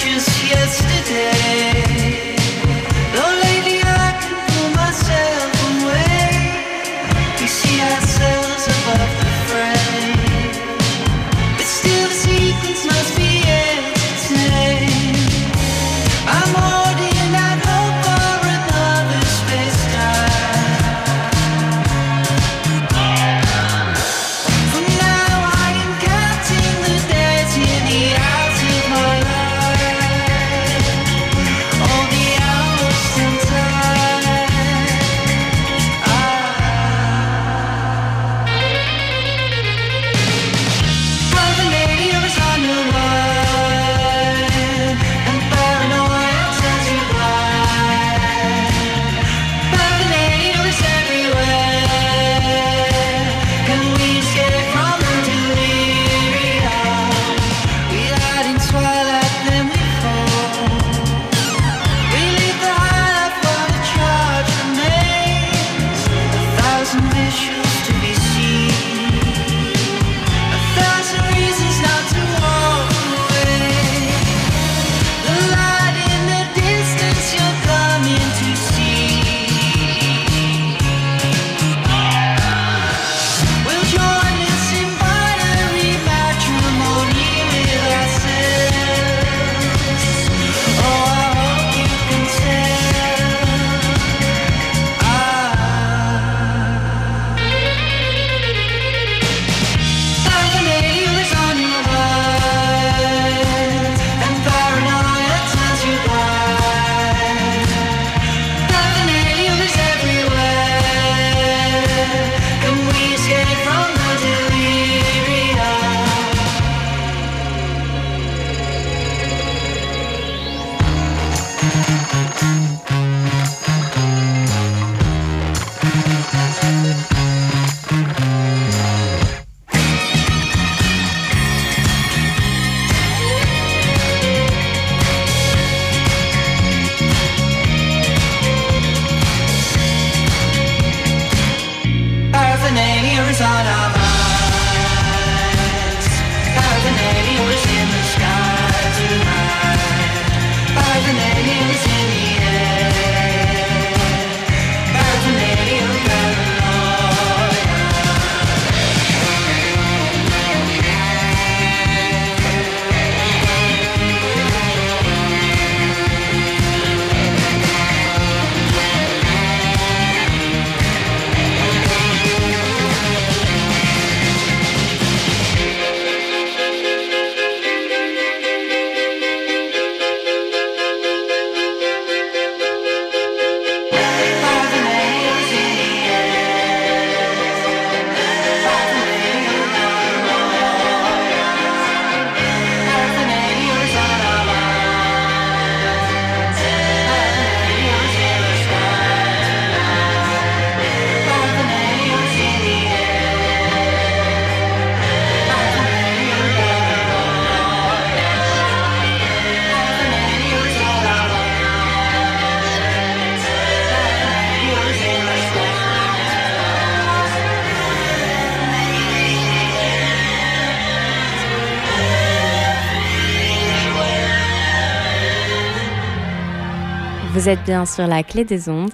Vous êtes bien sur la Clé des Ondes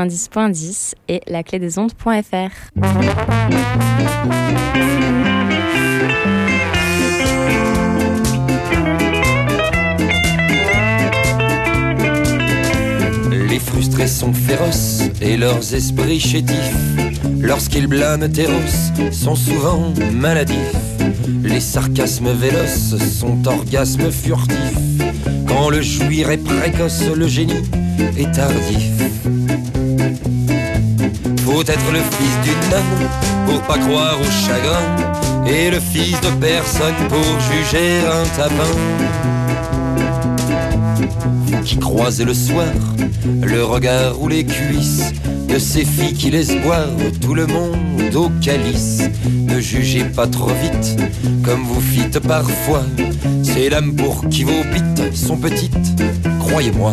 90.10 et laclédesondes.fr. Les frustrés sont féroces et leurs esprits chétifs. Lorsqu'ils blâment Téros, sont souvent maladifs. Les sarcasmes véloces sont orgasmes furtifs. Quand le jouir est précoce, le génie est tardif. Faut être le fils d'une nonne pour pas croire au chagrin, et le fils de personne pour juger un tapin. Vous qui croisez le soir le regard ou les cuisses de ces filles qui laissent boire tout le monde au calice, ne jugez pas trop vite comme vous fîtes parfois. Ces dames pour qui vos bites sont petites, croyez-moi.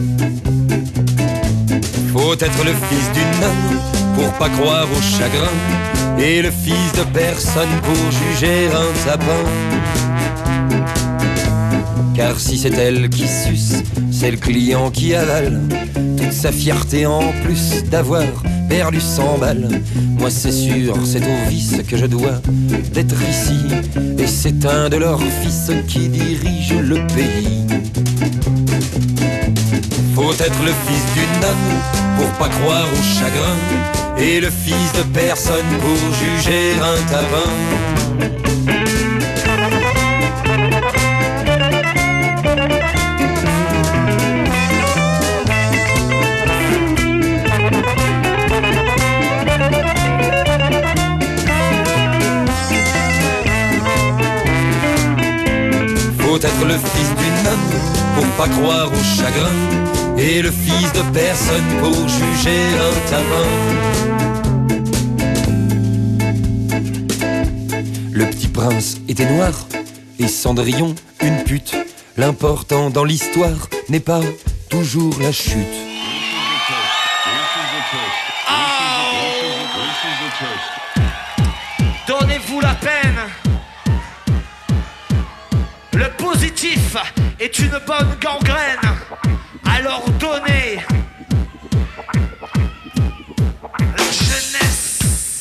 Faut être le fils d'une nonne pour pas croire au chagrin, et le fils de personne pour juger un sapin. Car si c'est elle qui suce, c'est le client qui avale toute sa fierté en plus d'avoir perdu 100 balles. Moi c'est sûr, c'est au vice que je dois d'être ici, et c'est un de leurs fils qui dirige le pays. Faut être le fils d'une dame pour pas croire au chagrin, et le fils de personne pour juger un tapin. Faut être le fils d'une dame pour pas croire au chagrin, et le fils de personne pour juger un tapin. Le petit prince était noir et Cendrillon une pute. L'important dans l'histoire n'est pas toujours la chute. Donnez-vous la peine. Le positif est une bonne gangrène. Alors donnez la jeunesse.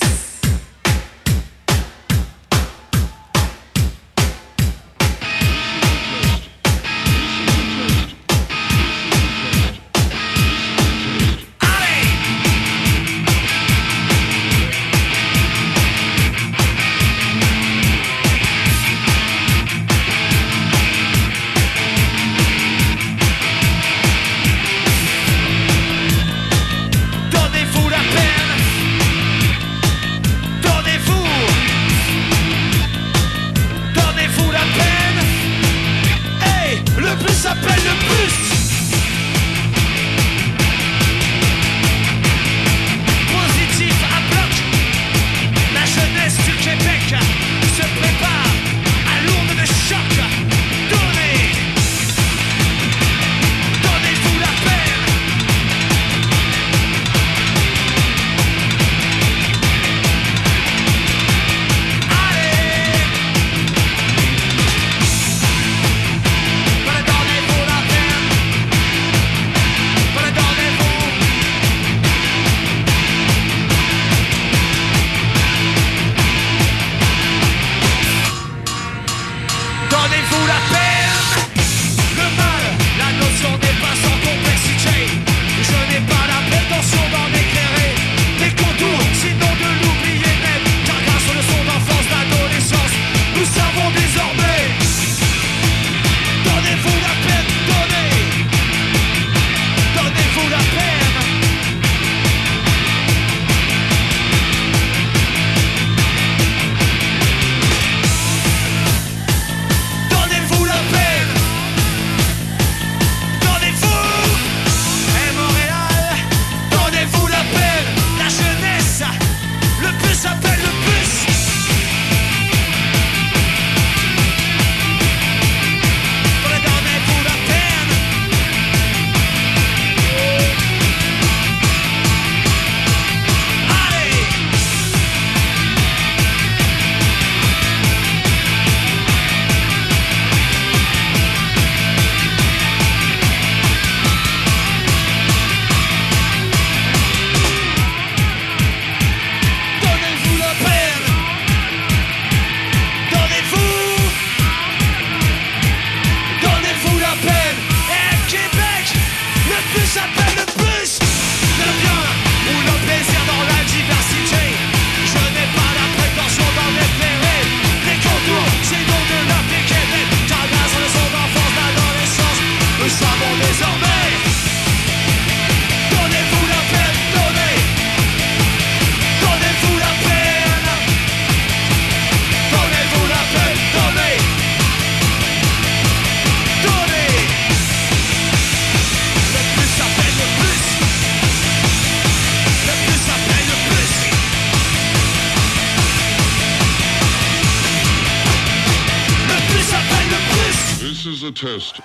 a test.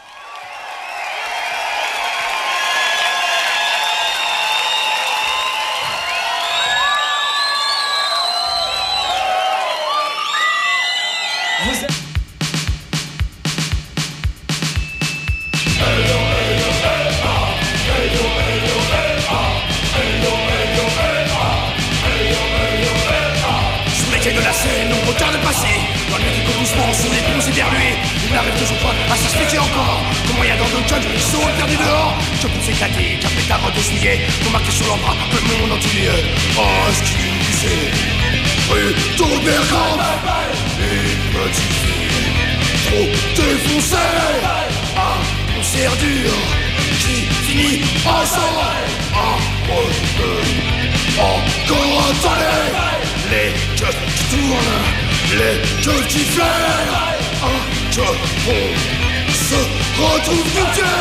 doucement sur les ponts éternués. Il n'arrive toujours pas à s'expliquer encore comment y a dans d'autres jeunes qui sont perdus dehors. Je pense éclater, qu'un pétard redessouillé, qu'on marquait sur l'embrun le monde entier. Oh, ce qui me disait rue d'Aubergame, une petite fille trop défoncée. Un concert dur qui finit en sang. Encore un tollé. Les keufs qui tournent, les keufs qui flairent. Un keuf bon se retrouve buté.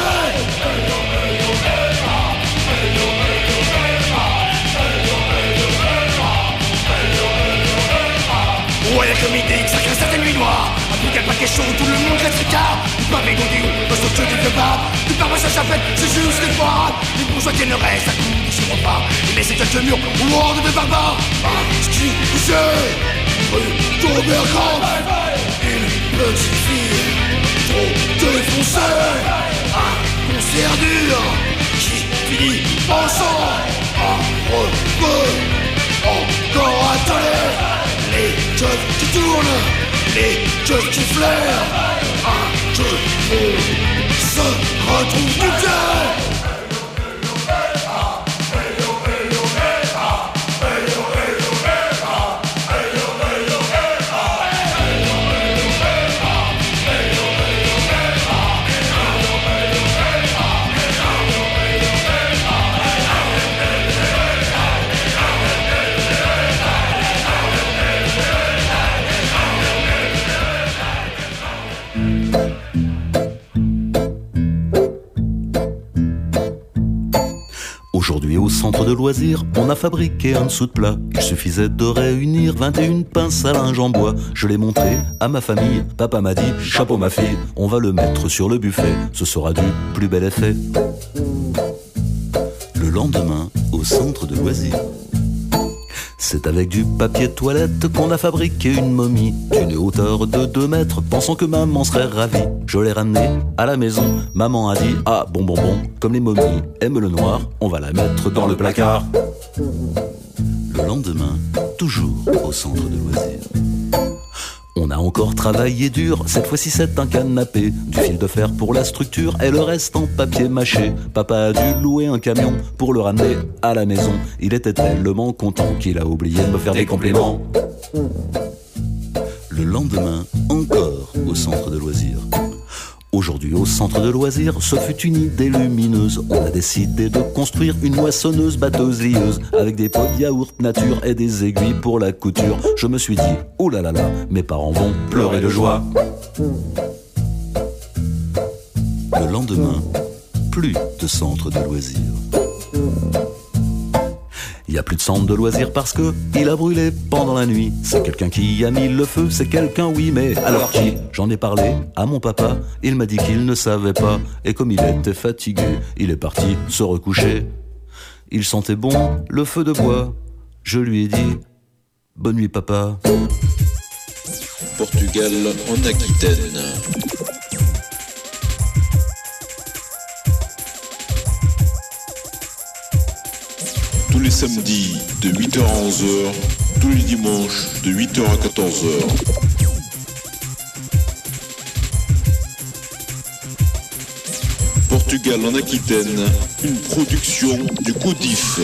Ouais, y'a comme idée que ça crée certaines nuits noires. Un peu qu'elle paquet chaud, tout le monde reste car. Du pavé gondéon, le saut des vieux barbes. Du pare sa chapelle, c'est juste les parades. Les bourgeois tiennent le reste, à coup du sur pas. Et laissez quelques murs, horde de barbares. Un ski poussé, rue d'Aubergame. Une petite fille, trop défoncée. Un concert dur, qui finit en sang. Un refeu, encore un tollé. Les keufs qui tournent, les keufs qui flairent. Un keuf bon se retrouve buté. Aujourd'hui, au centre de loisirs, on a fabriqué un dessous de plat. Il suffisait de réunir 21 pinces à linge en bois. Je l'ai montré à ma famille. Papa m'a dit, chapeau ma fille, on va le mettre sur le buffet. Ce sera du plus bel effet. Le lendemain, au centre de loisirs, c'est avec du papier toilette qu'on a fabriqué une momie d'une hauteur de 2 mètres, pensant que maman serait ravie. Je l'ai ramenée à la maison, maman a dit « Ah, bon, comme les momies aiment le noir, on va la mettre dans le placard ». Le lendemain, toujours au centre de loisirs, on a encore travaillé dur, cette fois-ci c'est un canapé, du fil de fer pour la structure et le reste en papier mâché. Papa a dû louer un camion pour le ramener à la maison. Il était tellement content qu'il a oublié de me faire des compliments. Le lendemain, encore au centre de loisirs. Aujourd'hui, au centre de loisirs, ce fut une idée lumineuse. On a décidé de construire une moissonneuse batteuse-lieuse avec des pots de yaourt nature et des aiguilles pour la couture. Je me suis dit, oh là là là, mes parents vont pleurer de joie. Le lendemain, plus de centre de loisirs. Il n'y a plus de centre de loisirs parce que il a brûlé pendant la nuit. C'est quelqu'un qui a mis le feu, c'est quelqu'un, oui, mais alors qui? J'en ai parlé à mon papa, il m'a dit qu'il ne savait pas. Et comme il était fatigué, il est parti se recoucher. Il sentait bon le feu de bois. Je lui ai dit, bonne nuit papa. Portugal en Aquitaine. Tous les samedis de 8h à 11h, tous les dimanches de 8h à 14h. Portugal en Aquitaine, une production du Codif.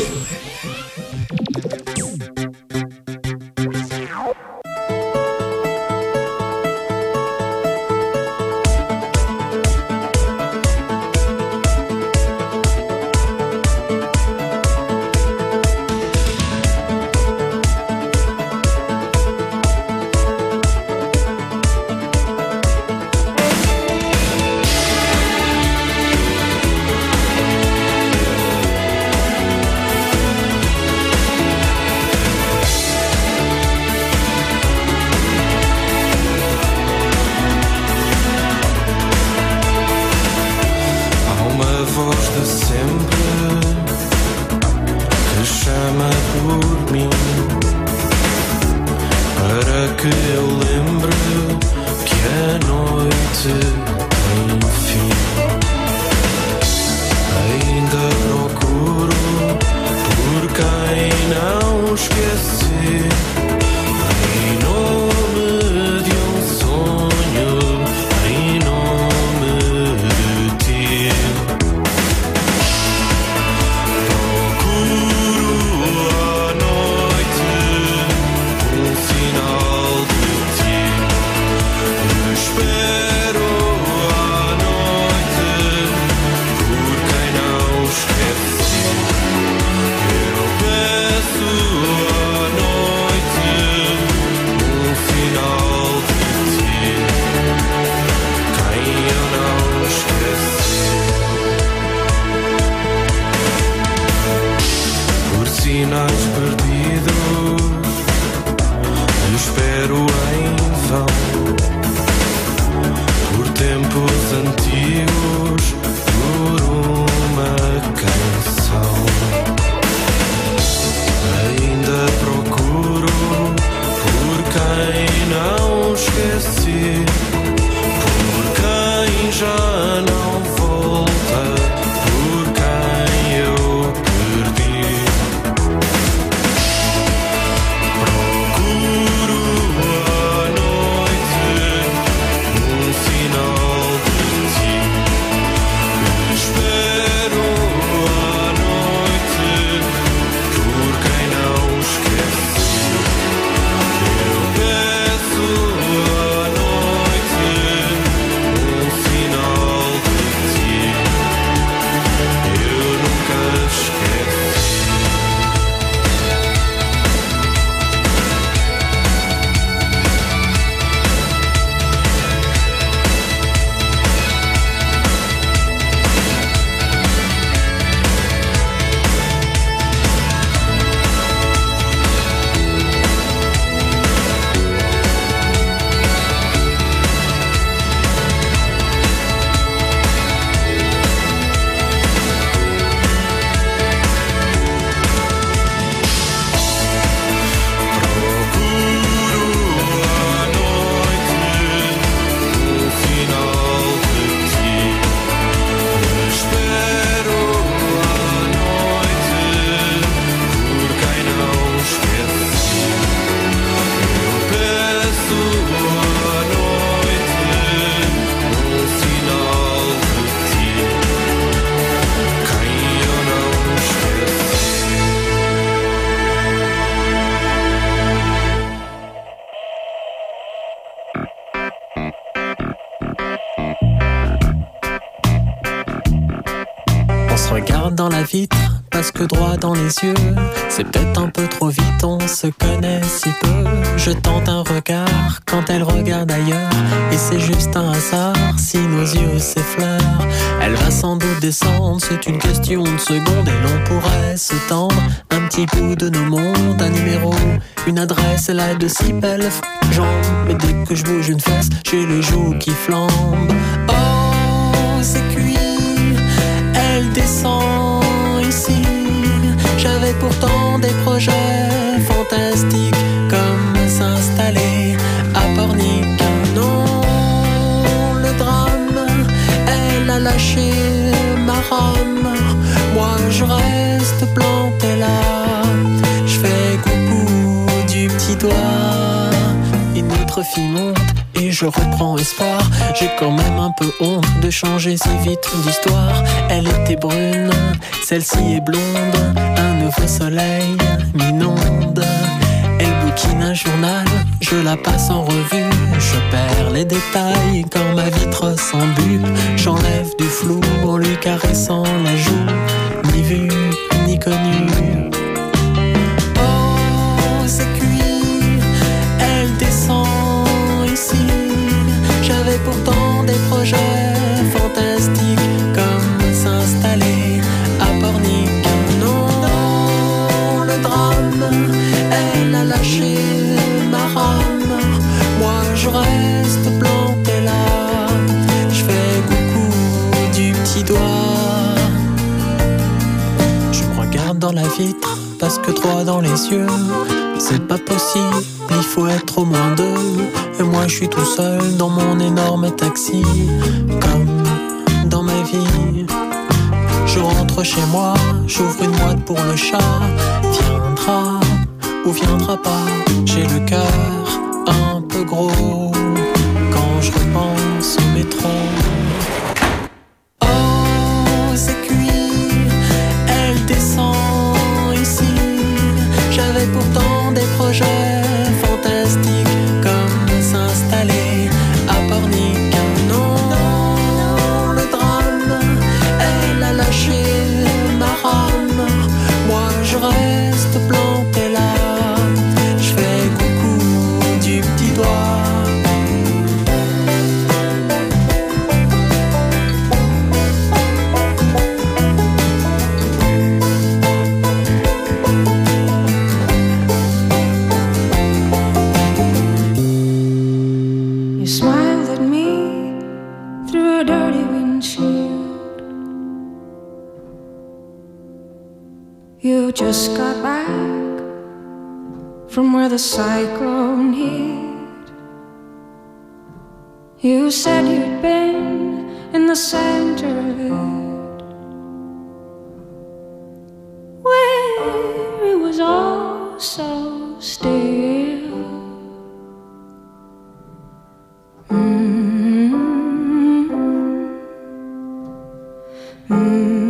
On se regarde dans la vitre, parce que droit dans les yeux, c'est peut-être un peu trop vite, on se connaît si peu. Je tente un regard quand elle regarde ailleurs, et c'est juste un hasard si nos yeux s'effleurent. Elle va sans doute descendre, c'est une question de secondes, et l'on pourrait se tendre un petit bout de nos mondes, un numéro, une adresse, elle a de si belles jambes, mais dès que je bouge une fesse, j'ai les joues qui flambent. Oh, c'est cuit, elle descend ici. J'avais pourtant des projets fantastiques, comme s'installer à Pornic. Non, le drame, elle a lâché ma rame. Moi je reste planté là. Je fais coucou du petit doigt. Une autre fille monte et je reprends espoir. J'ai quand même un peu honte de changer si vite d'histoire. Elle était brune, celle-ci est blonde. Un nouveau soleil m'inonde. Elle bouquine un journal, je la passe en revue. Je perds les détails quand ma vitre s'embue. J'enlève du flou en lui caressant la joue. Ni vu, ni connu. Oh, c'est cuit, elle descend ici. J'avais pourtant des projets fantastiques, comme s'installer à Pornic. Non, le drame, elle a lâché ma rame. Moi je reste planté là. Je fais coucou du petit doigt. Je me regarde dans la vitre, parce que droit dans les yeux, c'est pas possible, il faut être au moins deux. Et moi je suis tout seul dans mon énorme taxi, comme dans ma vie. Je rentre chez moi, j'ouvre une boîte pour le chat. Viendra ou viendra pas, j'ai le cœur un peu gros quand je repense au métro. Oh, c'est cuit, elle descend ici. J'avais pourtant des projets fantastiques, comme s'installer à Pornic. Non, le drame, elle a lâché ma rame. Moi je reste planté là. Je fais coucou du petit doigt. You smiled at me through a dirty windshield. You just got back from where the cyclone hit. You said you'd been in the center of it, where it was all so still. Mm-hmm. Mm-hmm.